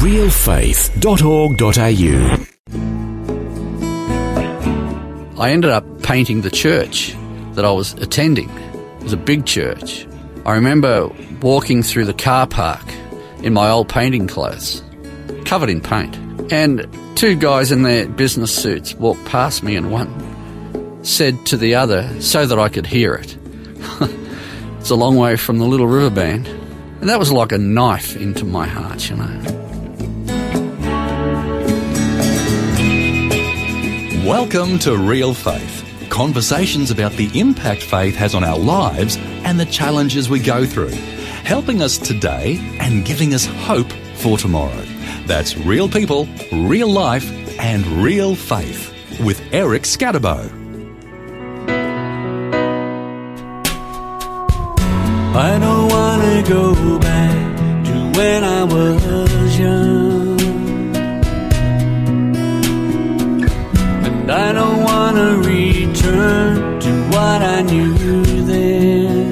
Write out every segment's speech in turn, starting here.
realfaith.org.au. I ended up painting the church that I was attending. It was a big church. I remember walking through the car park in my old painting clothes, covered in paint, and two guys in their business suits walked past me, and one said to the other, so that I could hear it, "It's a long way from the Little River Band." And that was like a knife into my heart, you know. Welcome to Real Faith. Conversations about the impact faith has on our lives and the challenges we go through, helping us today and giving us hope for tomorrow. That's real people, real life, and real faith with Eric Scatterbo. I don't want to go back to when I was young, and I don't want to return to what I knew then.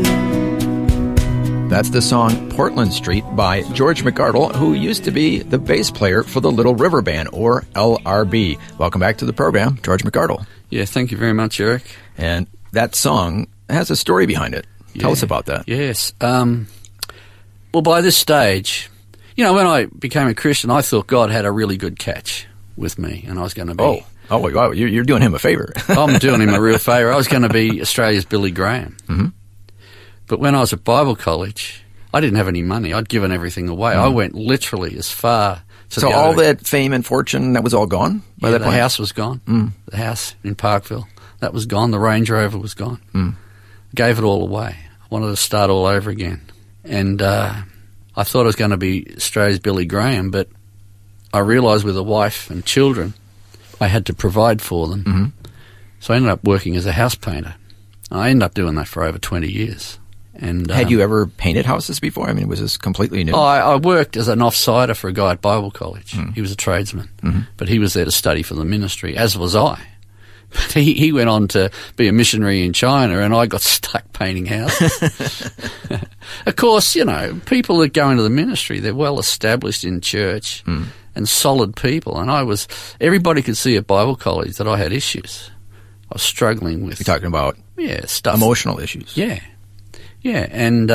That's the song Portland Street by George McArdle, who used to be the bass player for the Little River Band, or LRB. Welcome back to the program, George McArdle. Yeah, thank you very much, Eric. And that song has a story behind it. Tell us about that. Yes. Well, by this stage, you know, when I became a Christian, I thought God had a really good catch with me, and I was going to be... Oh, wow, you're doing him a favor. I'm doing him a real favour. I was going to be Australia's Billy Graham. Mm-hmm. But when I was at Bible college, I didn't have any money. I'd given everything away. I went literally as far to So all that fame and fortune, that was all gone by that point? The house was gone. The house in Parkville, that was gone. The Range Rover was gone. Gave it all away. I wanted to start all over again. And I thought I was going to be Australia's Billy Graham, but I realised with a wife and children, I had to provide for them. Mm-hmm. So I ended up working as a house painter. I ended up doing that for over 20 years. And had you ever painted houses before? I mean, was this completely new? I worked as an off-sider for a guy at Bible college. He was a tradesman, but he was there to study for the ministry, as was I. But he went on to be a missionary in China, and I got stuck painting houses. Of course, you know, people that go into the ministry, they're well established in church and solid people. And everybody could see at Bible college that I had issues. I was struggling with... You're talking about stuff. Emotional issues. Yeah. And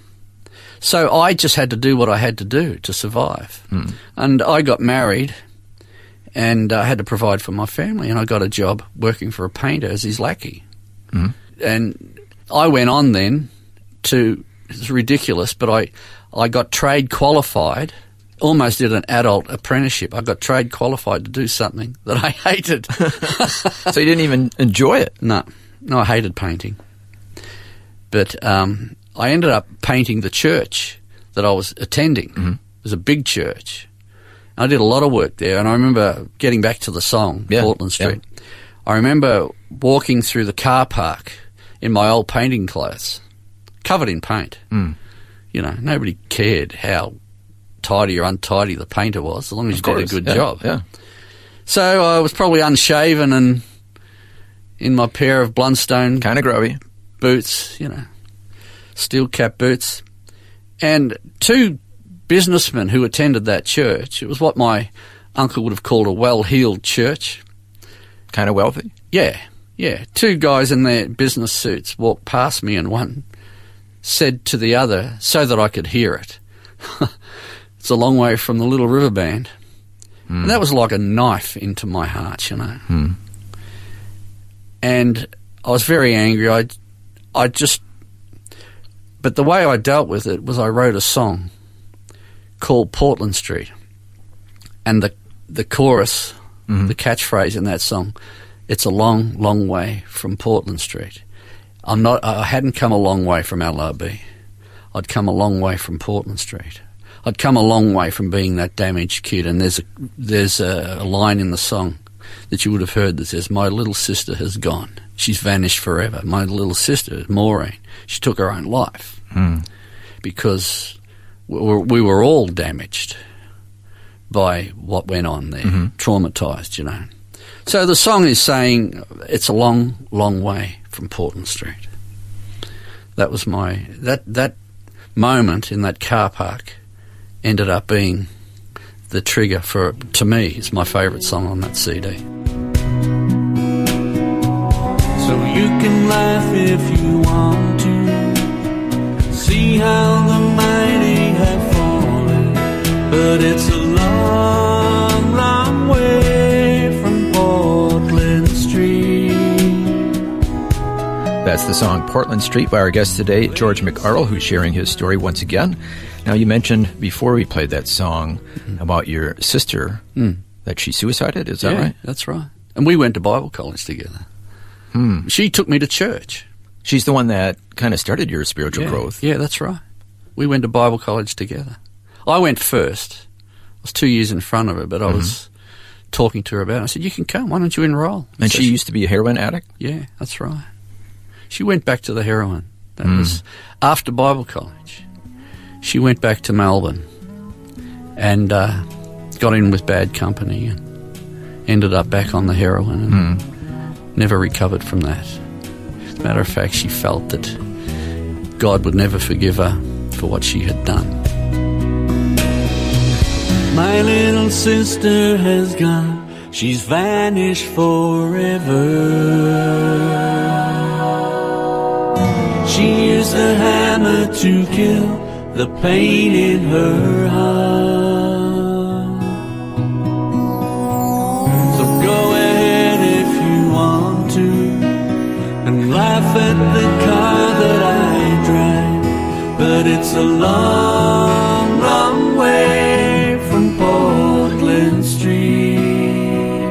so I just had to do what I had to do to survive. And I got married, and I had to provide for my family, and I got a job working for a painter as his lackey. And I went on then to... It's ridiculous, but I got trade qualified, almost did an adult apprenticeship. I got trade qualified to do something that I hated. So you didn't even enjoy it? No, I hated painting. But I ended up painting the church that I was attending. It was a big church. I did a lot of work there, and I remember getting back to the song, Portland Street. Yeah. I remember walking through the car park in my old painting clothes, covered in paint. You know, nobody cared how tidy or untidy the painter was, as long as you did a good job. Yeah. So I was probably unshaven and in my pair of Blundstone... Kind of grubby. Boots, you know, steel cap boots. And two businessmen who attended that church, it was what my uncle would have called a well-heeled church. Kind of wealthy? Yeah. Two guys in their business suits walked past me, and one said to the other, so that I could hear it, "It's a long way from the Little River Band." And that was like a knife into my heart, you know. And I was very angry. But the way I dealt with it was I wrote a song called Portland Street. And the chorus, the catchphrase in that song, "It's a long, long way from Portland Street." I hadn't come a long way from LRB. I'd come a long way from Portland Street. I'd come a long way from being that damaged kid. And there's a line in the song that you would have heard that says, "My little sister has gone. She's vanished forever. My little sister, Maureen, she took her own life." Because we were all damaged by what went on there, traumatised, you know. So the song is saying it's a long, long way from Portland Street. That was that moment in that car park ended up being the trigger for, to me, it's my favourite song on that CD. So you can laugh if you want to, see how the mighty have fallen, but it's a long, long way from Portland Street. That's the song Portland Street by our guest today, George McArdle, who's sharing his story once again. Now, you mentioned before we played that song about your sister, that she suicided, is that right? That's right. And we went to Bible college together. She took me to church. She's the one that kind of started your spiritual growth. Yeah, that's right. We went to Bible college together. I went first. I was 2 years in front of her, but I was talking to her about it. I said, you can come, why don't you enroll? And she used to be a heroin addict? Yeah, that's right. She went back to the heroin. That was after Bible college. She went back to Melbourne and got in with bad company and ended up back on the heroin and never recovered from that. As a matter of fact, she felt that God would never forgive her for what she had done. My little sister has gone, she's vanished forever. She used a hammer to kill the pain in her heart. So go ahead if you want to and laugh at the car that I drive, but it's a long, long way from Portland Street.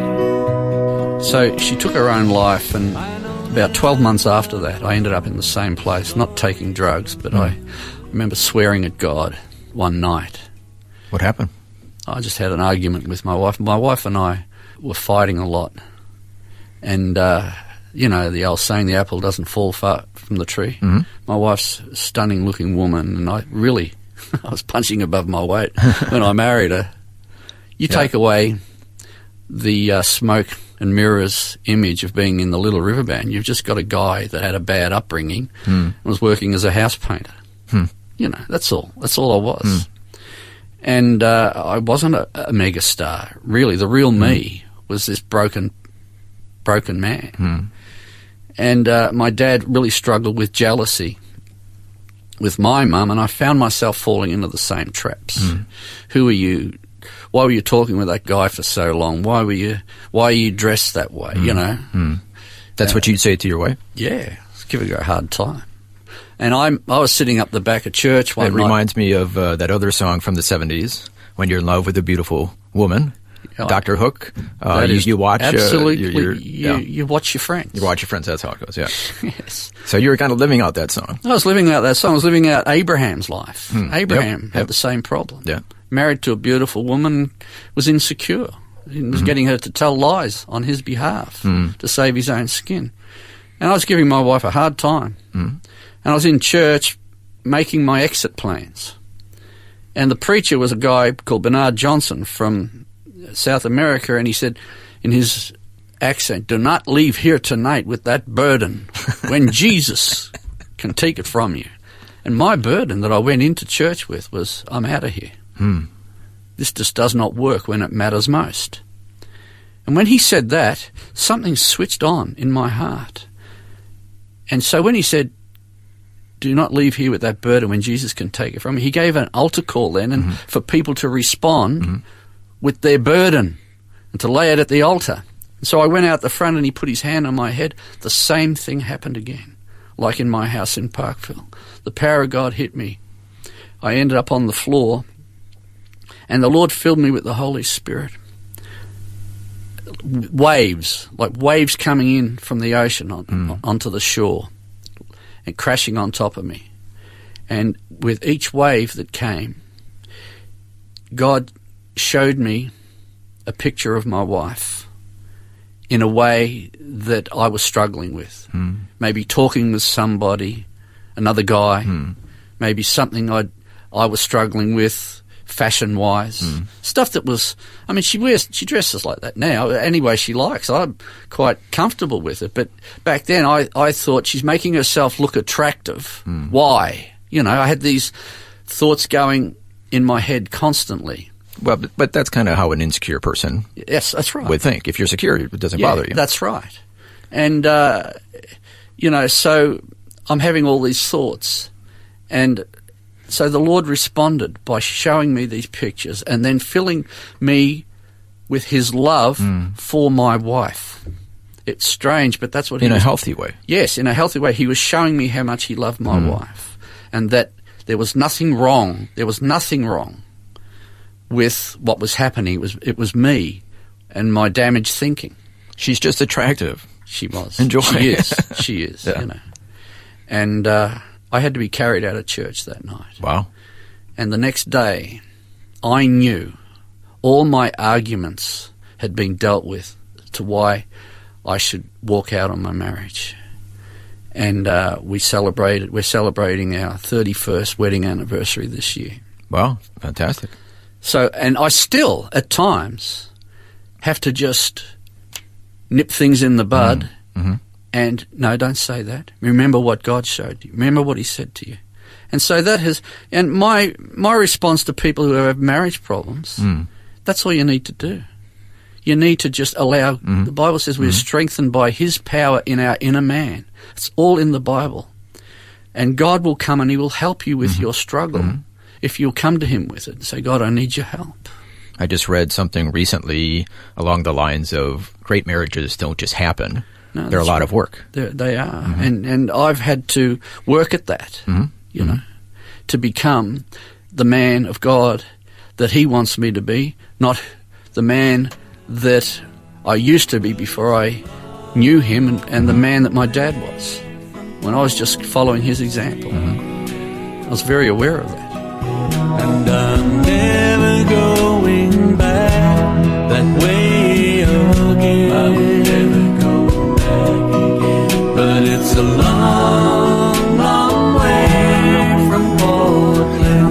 So she took her own life, and about 12 months after that, I ended up in the same place, not taking drugs, but I remember swearing at God one night. What happened? I just had an argument with my wife. My wife and I were fighting a lot. And, you know, the old saying, the apple doesn't fall far from the tree. My wife's a stunning-looking woman, and I was punching above my weight when I married her. You take away the smoke and mirrors image of being in the Little River Band. You've just got a guy that had a bad upbringing and was working as a house painter. You know, that's all. That's all I was. And I wasn't a mega star. Really, the real me was this broken man. And my dad really struggled with jealousy with my mum, and I found myself falling into the same traps. Who are you? Why were you talking with that guy for so long? Why are you dressed that way? You know. That's what you'd say to your wife? Yeah, giving her a hard time. And I was sitting up the back of church one night. It reminds me of that other song from the 70s, When You're in Love with a Beautiful Woman. Dr. Hook. You watch... Absolutely. You watch your friends. You watch your friends, that's how it goes, yeah. Yes. So you were kind of living out that song. I was living out that song. I was living out Abraham's life. Abraham had the same problem. Yeah. Married to a beautiful woman, was insecure. He was getting her to tell lies on his behalf to save his own skin. And I was giving my wife a hard time. And I was in church making my exit plans. And the preacher was a guy called Bernard Johnson from South America, and he said in his accent, "Do not leave here tonight with that burden when Jesus can take it from you." And my burden that I went into church with was, I'm out of here. This just does not work when it matters most. And when he said that, something switched on in my heart. And so when he said, "Do not leave here with that burden when Jesus can take it from you," he gave an altar call then and for people to respond with their burden and to lay it at the altar. And so I went out the front and he put his hand on my head. The same thing happened again, like in my house in Parkville. The power of God hit me. I ended up on the floor, and the Lord filled me with the Holy Spirit. Waves, like waves coming in from the ocean onto the shore and crashing on top of me. And with each wave that came, God showed me a picture of my wife in a way that I was struggling with. Maybe talking with somebody, another guy, maybe something I was struggling with fashion-wise. Stuff that was, I mean, she dresses like that now any way she likes. I'm quite comfortable with it. But back then I thought she's making herself look attractive. Why? You know, I had these thoughts going in my head constantly. Well, but that's kind of how an insecure person Yes, that's right. would think. If you're secure, it doesn't Yeah, bother you. That's right. And, so I'm having all these thoughts. And so the Lord responded by showing me these pictures and then filling me with his love for my wife. It's strange, but that's what In a healthy way. Yes, in a healthy way. He was showing me how much he loved my wife and that there was nothing wrong. There was nothing wrong with what was happening. It was me and my damaged thinking. She's just attractive. She was. Enjoy. She is. She is, Yeah. And I had to be carried out of church that night. Wow. And the next day, I knew all my arguments had been dealt with to why I should walk out on my marriage. And we're celebrating our 31st wedding anniversary this year. Wow. Fantastic. So, and I still, at times, have to just nip things in the bud and, no, don't say that. Remember what God showed you. Remember what he said to you. And so that has, and my response to people who have marriage problems, that's all you need to do. You need to just allow, the Bible says we are strengthened by his power in our inner man. It's all in the Bible. And God will come and he will help you with your struggle if you'll come to him with it and say, God, I need your help. I just read something recently along the lines of great marriages don't just happen. No, They're a that's lot right. of work. They are. And I've had to work at that, to become the man of God that he wants me to be, not the man that I used to be before I knew him and the man that my dad was when I was just following his example. I was very aware of that. And I'm never going back that way again. I will never go back again. But it's a long, long way from Portland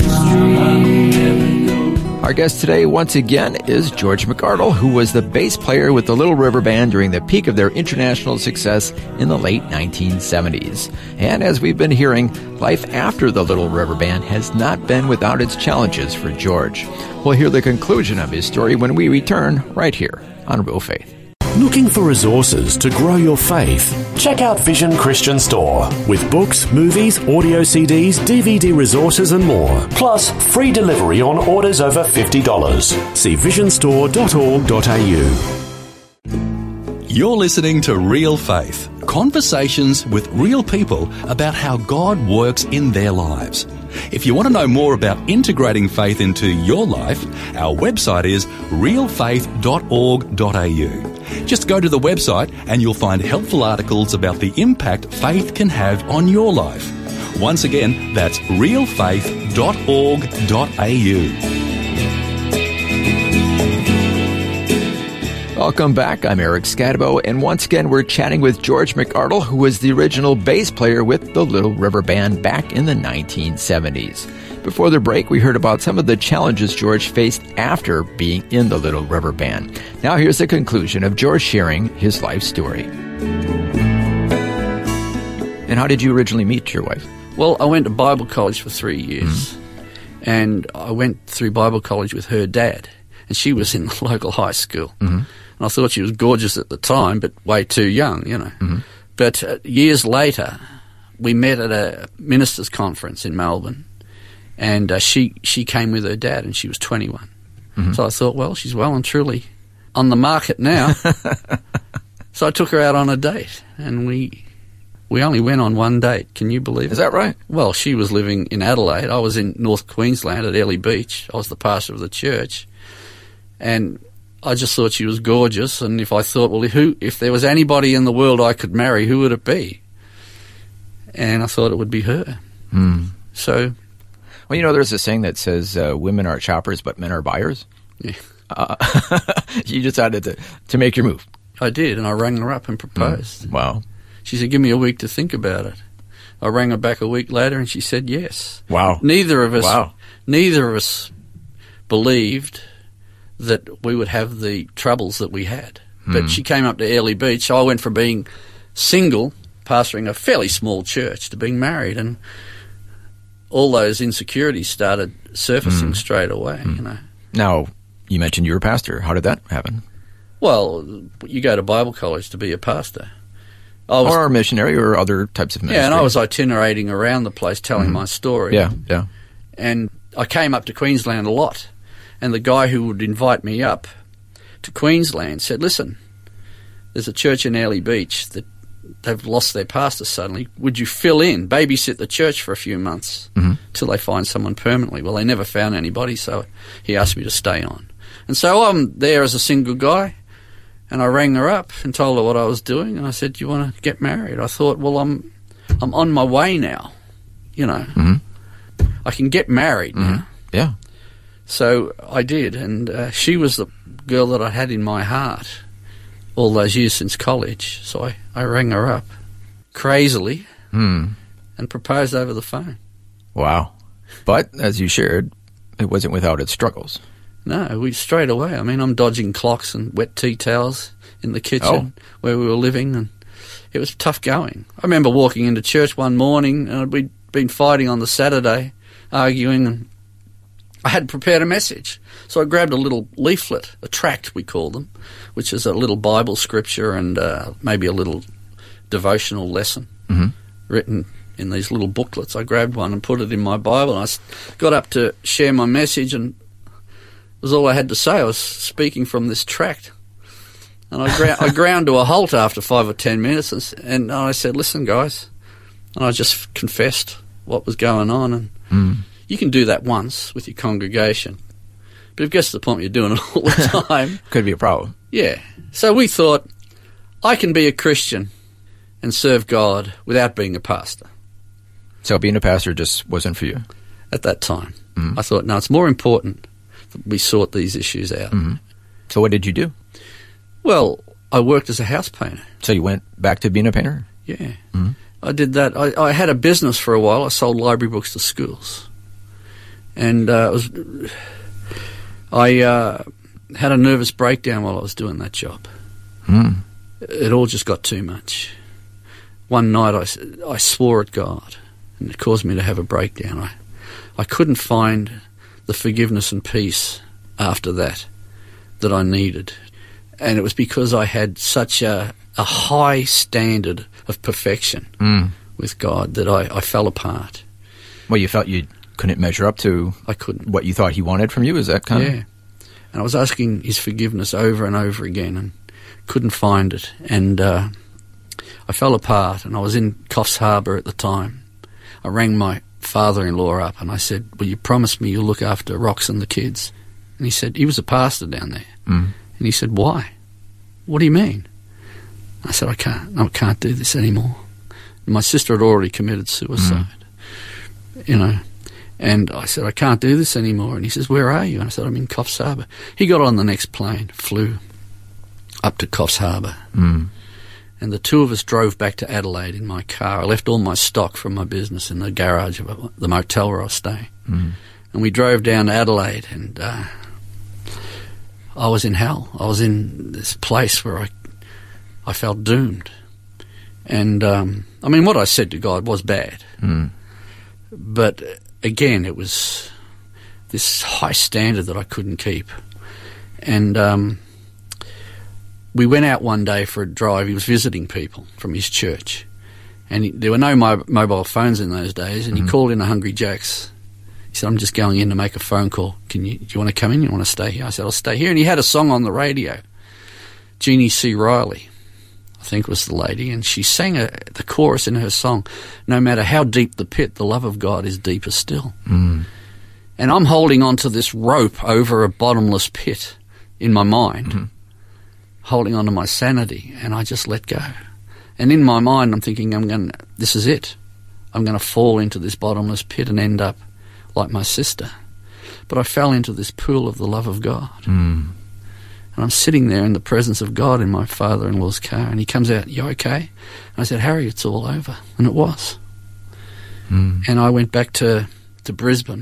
Street. Our guest today, once again, is George McArdle, who was the bass player with the Little River Band during the peak of their international success in the late 1970s. And as we've been hearing, life after the Little River Band has not been without its challenges for George. We'll hear the conclusion of his story when we return right here on Real Faith. Looking for resources to grow your faith? Check out Vision Christian Store with books, movies, audio CDs, DVD resources and more. Plus, free delivery on orders over $50. See visionstore.org.au. You're listening to Real Faith, conversations with real people about how God works in their lives. If you want to know more about integrating faith into your life, our website is realfaith.org.au. Just go to the website and you'll find helpful articles about the impact faith can have on your life. Once again, that's realfaith.org.au. Welcome back. I'm Eric Scadabo, and once again we're chatting with George McArdle, who was the original bass player with the Little River Band back in the 1970s. Before the break, we heard about some of the challenges George faced after being in the Little River Band. Now here's the conclusion of George sharing his life story. And how did you originally meet your wife? Well, I went to Bible college for 3 years, and I went through Bible college with her dad, and she was in the local high school. And I thought she was gorgeous at the time, but way too young, But years later, we met at a ministers' conference in Melbourne, and she came with her dad, and she was 21. So I thought, well, she's well and truly on the market now. So I took her out on a date, and we only went on one date. Can you believe it? Is that right? Well, she was living in Adelaide. I was in North Queensland at Airlie Beach. I was the pastor of the church. And I just thought she was gorgeous, and if there was anybody in the world I could marry, who would it be? And I thought it would be her. So... Well, there's a saying that says women are shoppers, but men are buyers. Yeah. You decided to make your move. I did, and I rang her up and proposed. Wow. She said, give me a week to think about it. I rang her back a week later, and she said yes. Wow. Neither of us believed that we would have the troubles that we had. But she came up to Airlie Beach. I went from being single, pastoring a fairly small church, to being married, and all those insecurities started surfacing straight away, Now, You mentioned you were a pastor. How did that happen? Well, you go to Bible college to be a pastor. Or a missionary or other types of ministry. Yeah, and I was itinerating around the place telling my story. Yeah. And I came up to Queensland a lot. And the guy who would invite me up to Queensland said, listen, there's a church in Airlie Beach that they've lost their pastor suddenly. Would you fill in, babysit the church for a few months till they find someone permanently? Well, they never found anybody, so he asked me to stay on. And so I'm there as a single guy, and I rang her up and told her what I was doing, and I said, do you want to get married? I thought, well, I'm on my way now, you know. I can get married now. Yeah. So I did, and she was the girl that I had in my heart all those years since college. So I rang her up crazily and proposed over the phone. Wow. But, as you shared, it wasn't without its struggles. No, we straight away. I mean, I'm dodging clocks and wet tea towels in the kitchen where we were living, and it was tough going. I remember walking into church one morning, and we'd been fighting on the Saturday, arguing, and I had prepared a message. So I grabbed a little leaflet, a tract we call them, which is a little Bible scripture and maybe a little devotional lesson written in these little booklets. I grabbed one and put it in my Bible, and I got up to share my message, and it was all I had to say. I was speaking from this tract. And I ground to a halt after 5 or 10 minutes, and I said, listen, guys, and I just confessed what was going on, and you can do that once with your congregation. But if it gets to the point where you're doing it all the time... Could be a problem. Yeah. So we thought, I can be a Christian and serve God without being a pastor. So being a pastor just wasn't for you? At that time. I thought, no, it's more important that we sort these issues out. So what did you do? Well, I worked as a house painter. So you went back to being a painter? Yeah. I did that. I had a business for a while. I sold library books to schools. And I had a nervous breakdown while I was doing that job. It all just got too much. One night I swore at God, and it caused me to have a breakdown. I couldn't find the forgiveness and peace after that I needed. And it was because I had such a high standard of perfection with God that I fell apart. Well, you felt you couldn't measure up to what you thought he wanted from you? Is that kind of... Yeah. And I was asking his forgiveness over and over again and couldn't find it. And I fell apart, and I was in Coffs Harbour at the time. I rang my father-in-law up and I said, will you promise me you'll look after Rox and the kids? And he said, he was a pastor down there. And he said, why? What do you mean? I said, I can't do this anymore. And my sister had already committed suicide, you know. And I said, I can't do this anymore. And he says, where are you? And I said, I'm in Coffs Harbour. He got on the next plane, flew up to Coffs Harbour. And the two of us drove back to Adelaide in my car. I left all my stock from my business in the garage of the motel where I was staying. And we drove down to Adelaide, and I was in hell. I was in this place where I felt doomed. And, I mean, what I said to God was bad. But again, it was this high standard that I couldn't keep. And we went out one day for a drive. He was visiting people from his church. And there were no mobile phones in those days, and he called in a Hungry Jack's. He said, I'm just going in to make a phone call. Do you want to come in? You want to stay here? I said, I'll stay here. And he had a song on the radio. Jeannie C. Riley, I think was the lady, and she sang the chorus in her song, no matter how deep the pit, the love of God is deeper still. And I'm holding on to this rope over a bottomless pit in my mind, holding on to my sanity, and I just let go. And in my mind, I'm thinking, this is it. I'm going to fall into this bottomless pit and end up like my sister. But I fell into this pool of the love of God. And I'm sitting there in the presence of God in my father-in-law's car, and he comes out, you okay? And I said, Harry, it's all over. And it was. And I went back to Brisbane,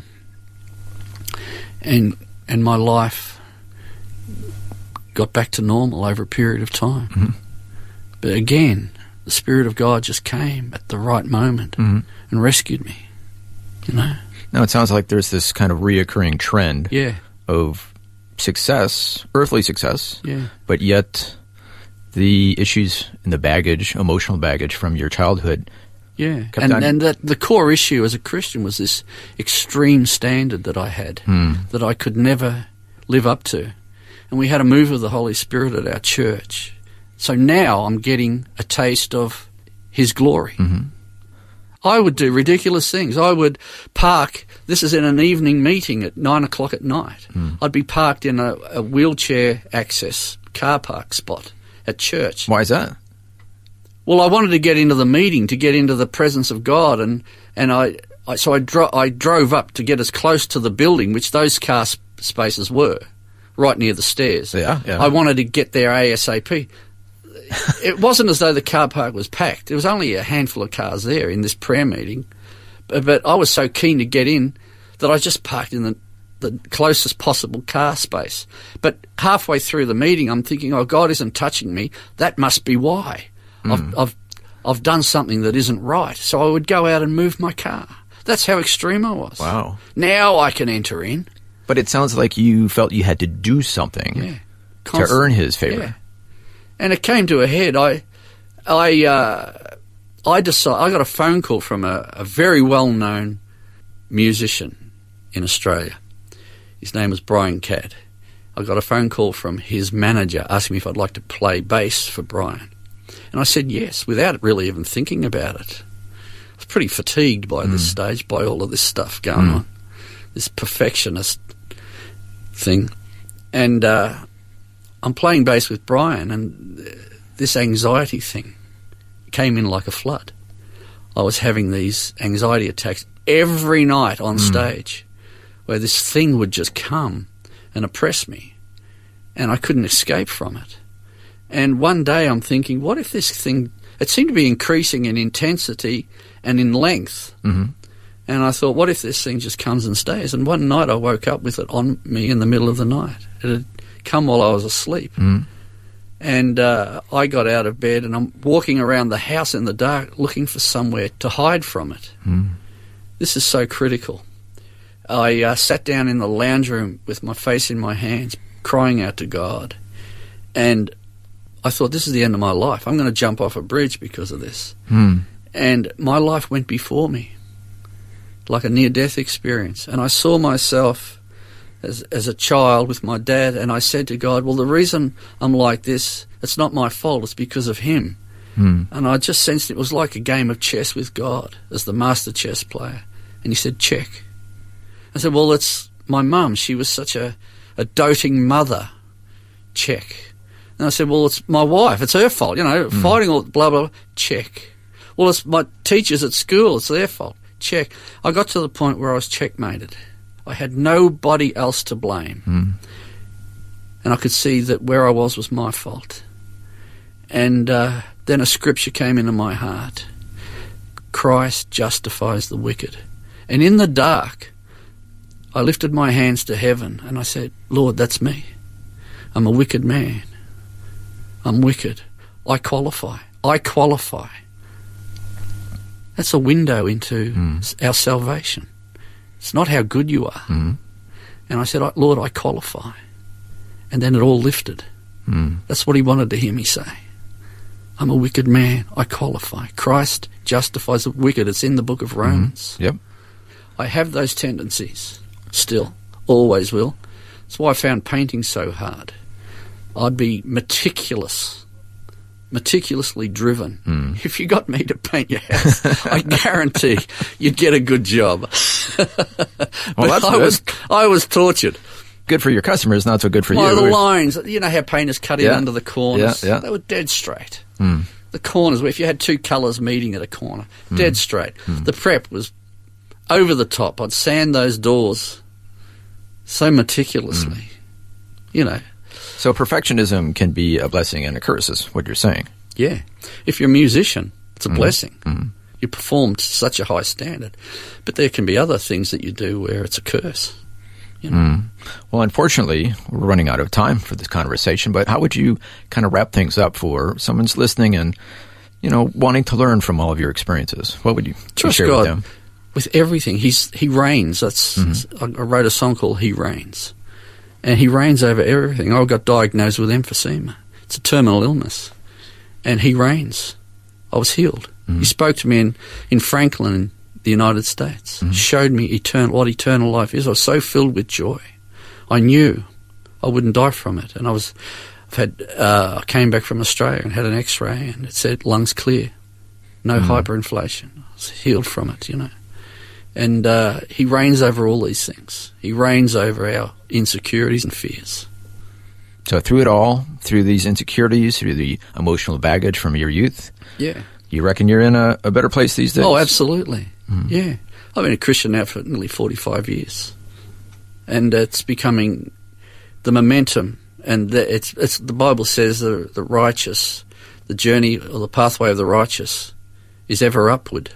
and my life got back to normal over a period of time. But again, the Spirit of God just came at the right moment and rescued me, you know. Now, it sounds like there's this kind of reoccurring trend of success, earthly success, Yeah. but yet the issues and the baggage, emotional baggage from your childhood. Yeah, Kept on- and that the core issue as a Christian was this extreme standard that I had that I could never live up to. And we had a move of the Holy Spirit at our church. So now I'm getting a taste of His glory. I would do ridiculous things. I would park, this is in an evening meeting at 9 o'clock at night. I'd be parked in a wheelchair access car park spot at church. Why is that? Well, I wanted to get into the meeting, to get into the presence of God, and I drove up to get as close to the building, which those car spaces were, right near the stairs. Yeah. I wanted to get there ASAP. It wasn't as though the car park was packed. There was only a handful of cars there in this prayer meeting, but I was so keen to get in that I just parked in the closest possible car space. But halfway through the meeting, I'm thinking, oh, God isn't touching me. That must be why. I've done something that isn't right. So I would go out and move my car. That's how extreme I was. Wow. Now I can enter in. But it sounds like you felt you had to do something to earn His favor. Yeah. And it came to a head. I decided. I got a phone call from a very well-known musician in Australia. His name was Brian Cadd. I got a phone call from his manager asking me if I'd like to play bass for Brian. And I said yes, without really even thinking about it. I was pretty fatigued by this stage, by all of this stuff going on, this perfectionist thing. And I'm playing bass with Brian, and this anxiety thing came in like a flood. I was having these anxiety attacks every night on stage, where this thing would just come and oppress me, and I couldn't escape from it. And one day I'm thinking, what if this thing, it seemed to be increasing in intensity and in length. And I thought, what if this thing just comes and stays? And one night I woke up with it on me in the middle of the night. It had come while I was asleep. And I got out of bed and I'm walking around the house in the dark looking for somewhere to hide from it. This is so critical. I sat down in the lounge room with my face in my hands, crying out to God. And I thought, this is the end of my life. I'm going to jump off a bridge because of this. And my life went before me, like a near-death experience. And I saw myself as a child with my dad, and I said to God, well, the reason I'm like this, it's not my fault, it's because of Him. And I just sensed it was like a game of chess with God as the master chess player. And He said, check. I said, well, it's my mum. She was such a doting mother. Check. And I said, well, it's my wife. It's her fault, fighting all blah, blah, blah. Check. Well, it's my teachers at school. It's their fault. Check. I got to the point where I was checkmated. I had nobody else to blame. And I could see that where I was my fault. And then a scripture came into my heart. Christ justifies the wicked. And in the dark, I lifted my hands to heaven and I said, Lord, that's me. I'm a wicked man. I'm wicked. I qualify. That's a window into our salvation. It's not how good you are. And I said, Lord, I qualify. And then it all lifted. That's what He wanted to hear me say. I'm a wicked man. I qualify. Christ justifies the wicked. It's in the book of Romans. Yep. I have those tendencies still. Always will. That's why I found painting so hard. I'd be meticulously driven. If you got me to paint your house, I guarantee you'd get a good job. Well, that's good. I was tortured. Good for your customers, not so good for you. The lines, you know how painters cut in under the corners? Yeah. They were dead straight. The corners, if you had two colours meeting at a corner, dead straight. The prep was over the top. I'd sand those doors so meticulously, So perfectionism can be a blessing and a curse, is what you're saying. Yeah. If you're a musician, it's a blessing. You perform to such a high standard. But there can be other things that you do where it's a curse. Well, unfortunately, we're running out of time for this conversation, but how would you kind of wrap things up for someone's listening and, wanting to learn from all of your experiences? What would you share God with them? With everything. He reigns. I wrote a song called He Reigns. And he reigns over everything. I got diagnosed with emphysema. It's a terminal illness. And he reigns. I was healed. He spoke to me in Franklin, in the United States. Showed me what eternal life is. I was so filled with joy. I knew I wouldn't die from it. And I came back from Australia and had an X-ray, and it said lungs clear, no hyperinflation. I was healed from it, you know. And he reigns over all these things. He reigns over our insecurities and fears. So through it all, through these insecurities, through the emotional baggage from your youth, you reckon you're in a better place these days? Oh, absolutely. Yeah. I've been a Christian now for nearly 45 years. And it's becoming the momentum. And it's the Bible says the righteous, the journey or the pathway of the righteous is ever upward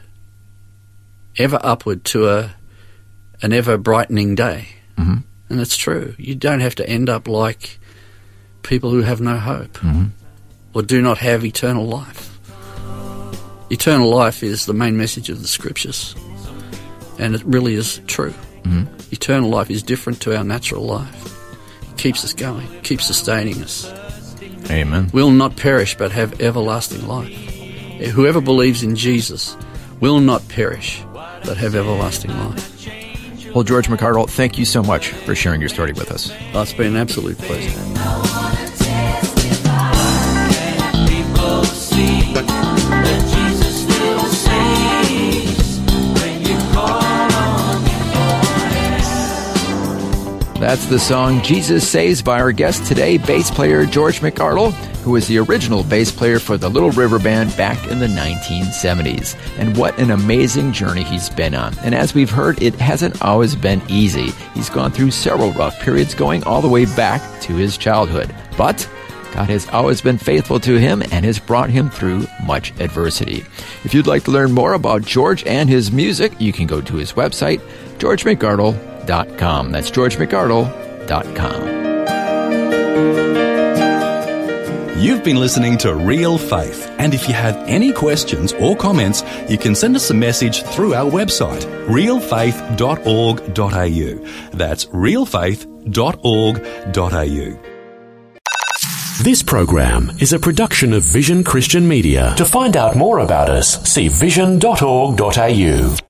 to an ever-brightening day. And it's true. You don't have to end up like people who have no hope or do not have eternal life. Eternal life is the main message of the Scriptures, and it really is true. Eternal life is different to our natural life. It keeps us going, keeps sustaining us. Amen. We'll not perish but have everlasting life. Whoever believes in Jesus will not perish but have everlasting life. Well, George McArdle, thank you so much for sharing your story with us. Oh, it's been an absolute pleasure. That's the song Jesus Saves by our guest today, bass player George McArdle, who was the original bass player for the Little River Band back in the 1970s. And what an amazing journey he's been on. And as we've heard, it hasn't always been easy. He's gone through several rough periods going all the way back to his childhood. But God has always been faithful to him and has brought him through much adversity. If you'd like to learn more about George and his music, you can go to his website, georgemcardle.com. That's georgemcardle.com. You've been listening to Real Faith, and if you have any questions or comments, you can send us a message through our website, realfaith.org.au. That's realfaith.org.au. This program is a production of Vision Christian Media. To find out more about us, see vision.org.au.